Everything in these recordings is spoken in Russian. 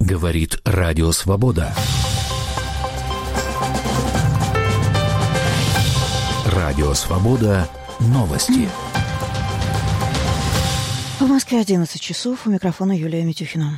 Говорит Радио Свобода. Радио Свобода. Новости. В Москве 11 часов. У микрофона Юлия Митюхина.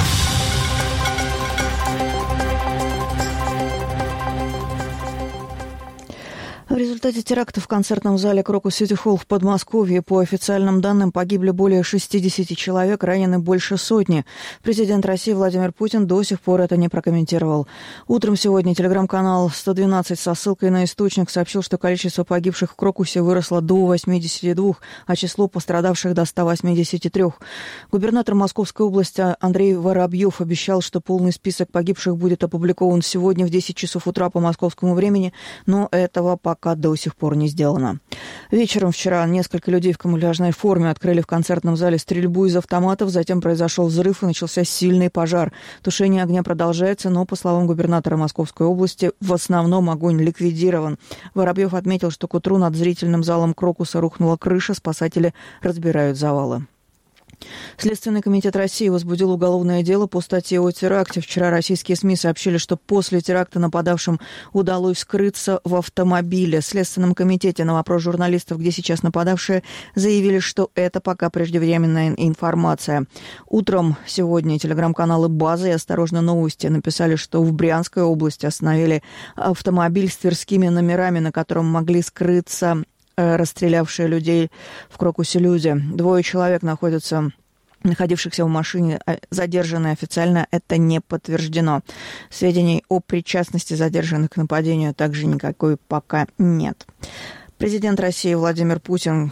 В результате теракта в концертном зале Крокус Сити Холл в Подмосковье, по официальным данным, погибли более 60 человек, ранены больше сотни. Президент России Владимир Путин до сих пор это не прокомментировал. Утром сегодня телеграм-канал 112 со ссылкой на источник сообщил, что количество погибших в Крокусе выросло до 82, а число пострадавших до 183. Губернатор Московской области Андрей Воробьев обещал, что полный список погибших будет опубликован сегодня в 10 часов утра по московскому времени, но этого пока до сих пор не сделано. Вечером вчера несколько людей в камуфляжной форме открыли в концертном зале стрельбу из автоматов, затем произошел взрыв и начался сильный пожар. Тушение огня продолжается, но, по словам губернатора Московской области, в основном огонь ликвидирован. Воробьев отметил, что к утру над зрительным залом Крокуса рухнула крыша, спасатели разбирают завалы. Следственный комитет России возбудил уголовное дело по статье о теракте. Вчера российские СМИ сообщили, что после теракта нападавшим удалось скрыться в автомобиле. В Следственном комитете на вопрос журналистов, где сейчас нападавшие, заявили, что это пока преждевременная информация. Утром сегодня телеграм-каналы «База» и «Осторожно, новости» написали, что в Брянской области остановили автомобиль с тверскими номерами, на котором могли скрыться расстрелявшие людей в Крокусе люди. 2 человек находившихся в машине, задержаны официально, это не подтверждено. Сведений о причастности задержанных к нападению также никакой пока нет. Президент России Владимир Путин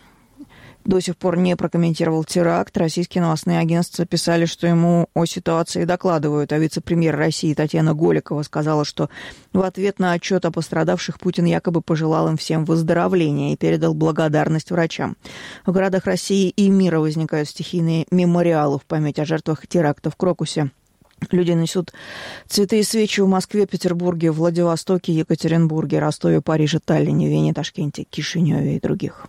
до сих пор не прокомментировал теракт. Российские новостные агентства писали, что ему о ситуации докладывают. А вице-премьер России Татьяна Голикова сказала, что в ответ на отчет о пострадавших Путин якобы пожелал им всем выздоровления и передал благодарность врачам. В городах России и мира возникают стихийные мемориалы в память о жертвах теракта в Крокусе. Люди несут цветы и свечи в Москве, Петербурге, Владивостоке, Екатеринбурге, Ростове, Париже, Таллине, Вене, Ташкенте, Кишиневе и других.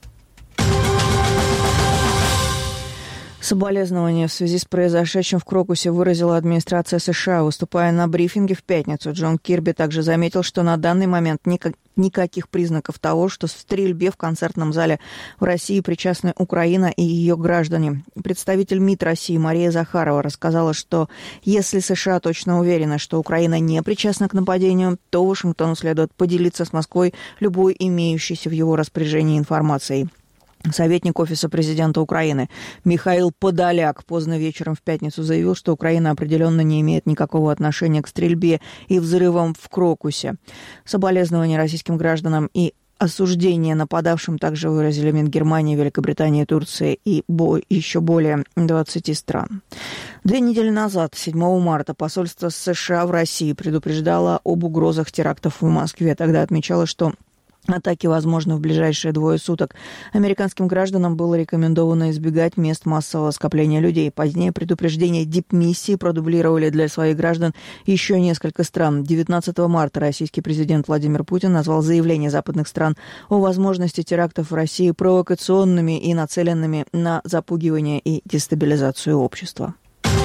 Соболезнования в связи с произошедшим в Крокусе выразила администрация США. Выступая на брифинге в пятницу, Джон Кирби также заметил, что на данный момент никаких признаков того, что в стрельбе в концертном зале в России причастны Украина и ее граждане. Представитель МИД России Мария Захарова рассказала, что если США точно уверены, что Украина не причастна к нападению, то Вашингтону следует поделиться с Москвой любой имеющейся в его распоряжении информацией. Советник Офиса президента Украины Михаил Подоляк поздно вечером в пятницу заявил, что Украина определенно не имеет никакого отношения к стрельбе и взрывам в Крокусе. Соболезнования российским гражданам и осуждение нападавшим также выразили МИД Германии, Великобритании, Турции и еще более 20 стран. 2 недели назад, 7 марта, посольство США в России предупреждало об угрозах терактов в Москве. Тогда отмечалось, что атаки возможны в ближайшие 2 суток. Американским гражданам было рекомендовано избегать мест массового скопления людей. Позднее предупреждения дипмиссии продублировали для своих граждан еще несколько стран. 19 марта российский президент Владимир Путин назвал заявления западных стран о возможности терактов в России провокационными и нацеленными на запугивание и дестабилизацию общества.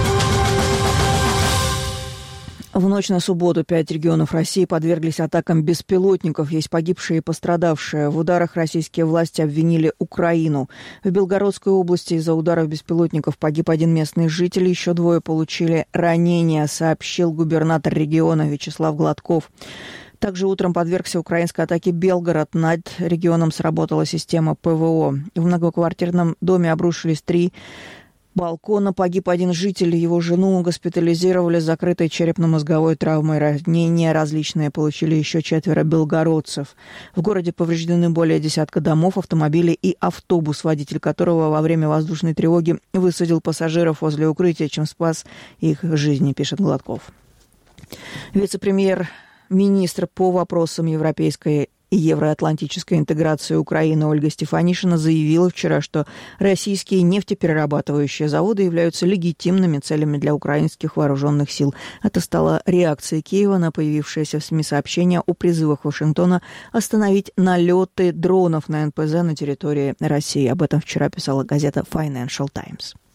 В ночь на субботу 5 регионов России подверглись атакам беспилотников. Есть погибшие и пострадавшие. В ударах российские власти обвинили Украину. В Белгородской области из-за ударов беспилотников погиб 1 местный житель. Еще 2 получили ранения, сообщил губернатор региона Вячеслав Гладков. Также утром подвергся украинской атаке Белгород. Над регионом сработала система ПВО. В многоквартирном доме обрушились 3 балкона. Погиб 1 житель, его жену госпитализировали с закрытой черепно-мозговой травмой. Ранения различные получили еще 4 белгородцев. В городе повреждены более десятка домов, автомобилей и автобус, водитель которого во время воздушной тревоги высадил пассажиров возле укрытия, чем спас их жизни, пишет Гладков. Вице-премьер-министр по вопросам европейской и евроатлантической интеграции Украины Ольга Стефанишина заявила вчера, что российские нефтеперерабатывающие заводы являются легитимными целями для украинских вооруженных сил. Это стало реакцией Киева на появившееся в СМИ сообщение о призывах Вашингтона остановить налеты дронов на НПЗ на территории России. Об этом вчера писала газета Financial Times.